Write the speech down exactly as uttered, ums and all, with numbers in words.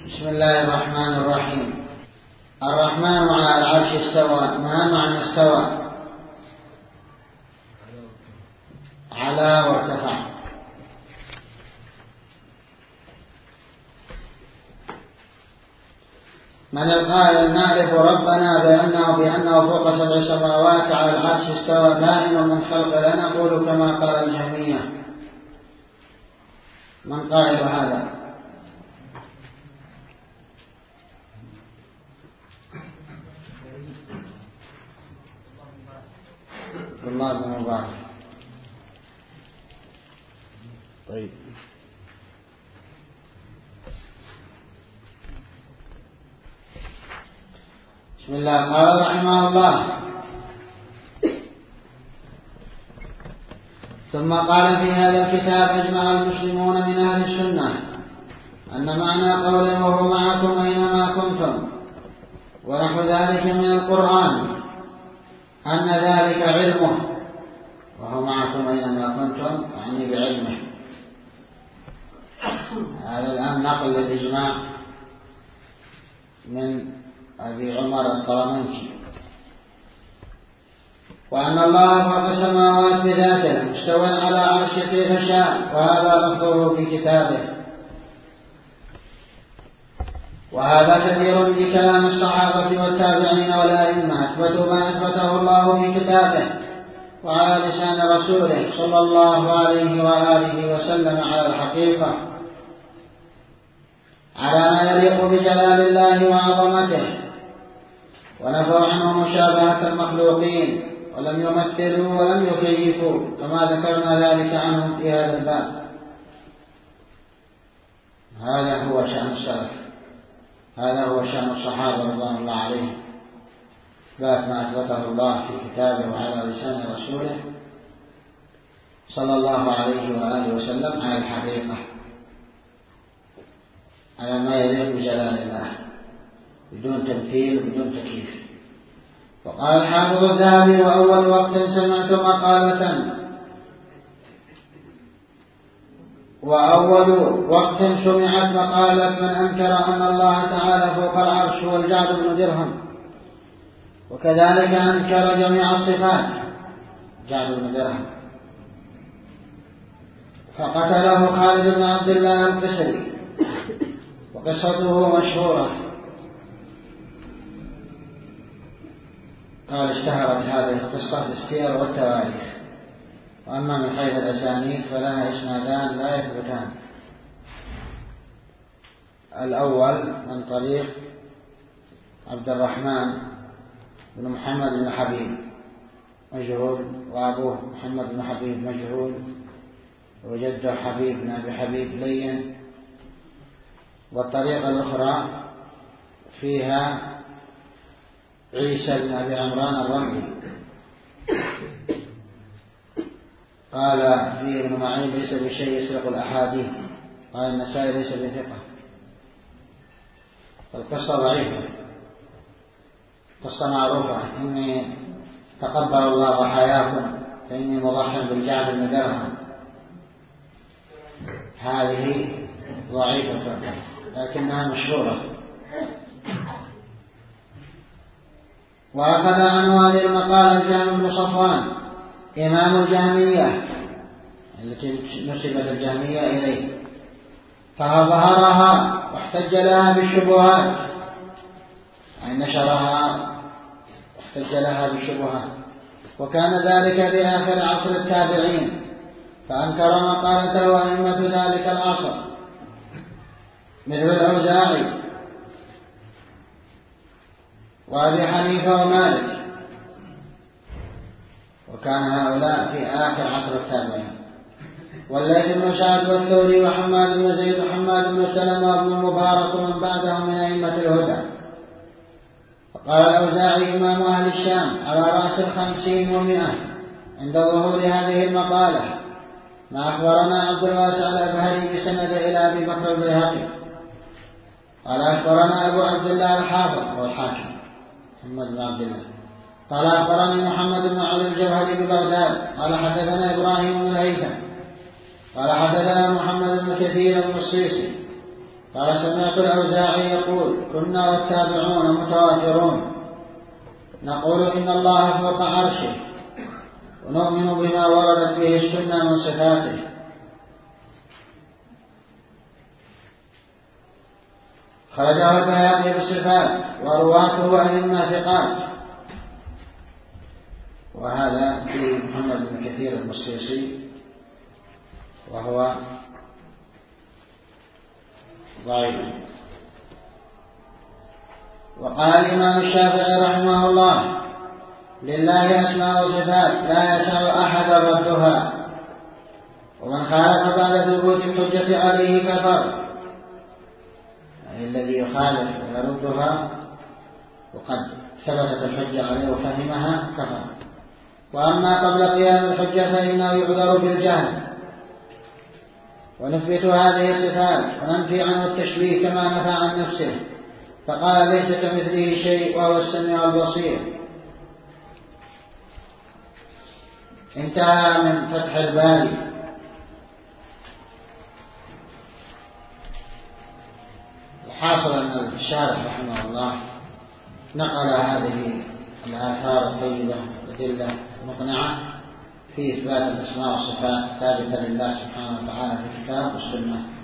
بسم الله الرحمن الرحيم. الرحمن على العرش استوى. ما معنى استوى؟ على وارتفع. من القائل نعرف ربنا بأنه بأنه فوق سبع سماوات على العرش استوى بائن من خلق لا نقول كما قال الجهمية. من قائل هذا؟ الله بن مبارك. طيب بسم الله. قال رحمه الله: ثم قال في هذا الكتاب: أجمع المسلمون من أهل السنة أن معنى قوله وهو معكم أينما كنتم ونحو ذلك من القرآن أن ذلك علمه، وهو معكم أينما كنتم يعني بعلمه. هذا الآن نقل الإجماع من أبي عمر الطرمنشي. وأن الله فوق السماوات بذاته مستوى على عرشه كيف شاء، وهذا لفظه في كتابه. وهذا كثير في كلام الصحابة والتابعين والأئمة، أثبتوا ما أثبته الله في كتابه وعلى لسان رسوله صلى الله عليه وآله وسلم على الحقيقة، على ما يليق بجلال الله وعظمته، ونفوا عنه مشابهة المخلوقين، ولم يمثلوا ولم يكيفوا، كما ذكرنا ذلك عنهم في هذا الباب. هذا هو شأن السلف، هذا هو شأن الصحابة رضوان الله عليهم، إثبات ما أثبته الله في كتابه وعلى لسان رسوله صلى الله عليه وآله وسلم على الحقيقة، على ما يليق بجلال الله، بدون تمثيل وبدون تكييف. وقال الحافظ الذهبي: وأول وقت سمعت مقالة وأول وقت سمعت مقالة من أنكر أن الله تعالى فوق العرش هو الجعد بن درهم، وكذلك أنكر جميع الصفات جعد بن درهم، فقتله خالد بن عبد الله القسري، وقصته مشهورة. قال اشتهرت هذه القصة في السير والتواريخ، وأما من حيث الأسانيد فلها إسنادان لا يثبتان. الأول من طريق عبد الرحمن بن محمد بن حبيب مجهول، وأبوه محمد بن حبيب مجهول، وجده حبيب بن أبي حبيب لين. والطريقة الأخرى فيها عيسى بن أبي عمران الرملي، قال فيه ابن معين ليس بشيء يسرق الأحاديث، قال النسائي ليس بثقة. فالقصة ضعيفة، قصة معروفة: إني تقبل الله ضحاياكم فإني مضحٍ بالجعد بن درهم. هذه ضعيفة لكنها مشهورة. وأخذ عن هذه المقالة الجهم بن صفوان إمام الجهمية التي نسبت الجهمية إليه، فظهرها واحتج لها بالشبهات، يعني نشرها واحتج لها بالشبهات. وكان ذلك في آخر عصر التابعين، فأنكر مقالته أئمة ذلك العصر مثل الأوزاعي وأبي حنيفة ومالك، وكان هؤلاء في آخر عصر التابعين. والليث بن سعد والثوري وحماد بن زيد وحماد بن سلمة وابن المبارك ومن بعدهم من أئمة الهدى. وقال الأوزاعي إمام أهل الشام على رأس الخمسين ومئة عند ظهور هذه المقالة: ما أخبرنا عبد الواسع الأزهري بسند إلى أبي بكر البيهقي قال أخبرنا أبو عبد الله الحافظ والحاكم محمد بن عبد الله قال أخبرني محمد بن علي الجوهري ببغداد قال حدثنا إبراهيم بن الهيثم قال حدثنا محمد بن كثير بن الصيصي قال سمعت الأوزاعي يقول كنا والتابعون متوافرون نقول إن الله فوق عرشه ونؤمن بما وردت به السنة من صفاته. خرجه البيهقي بالصفات ورواته أئمة ثقات. وهذا في محمد بن كثير المصيصي وهو ضعيف. وقال الإمام الشافعي رحمه الله لله أسماء وصفات لا يسع أحد ردها، ومن خالف بعد ثبوت الحجة عليه كفر، يعني الذي يخالف ويردها وقد ثبتت الحجة عليه وفهمها كفر. وأما قبل قيام الحجة فإنه يعذر بالجهل. ونثبت هذه الصفات وننفي عنه التشبيه كما نفى عن نفسه، فقال ليس كمثله شيء وهو السميع البصير. انتهى من فتح الباري. الحاصل أن الشارح رحمه الله نقل هذه الآثار الطيبة الأدلة المقنعة في إثبات الأسماء والصفات ثابتة لله سبحانه وتعالى في الكتاب والسنة.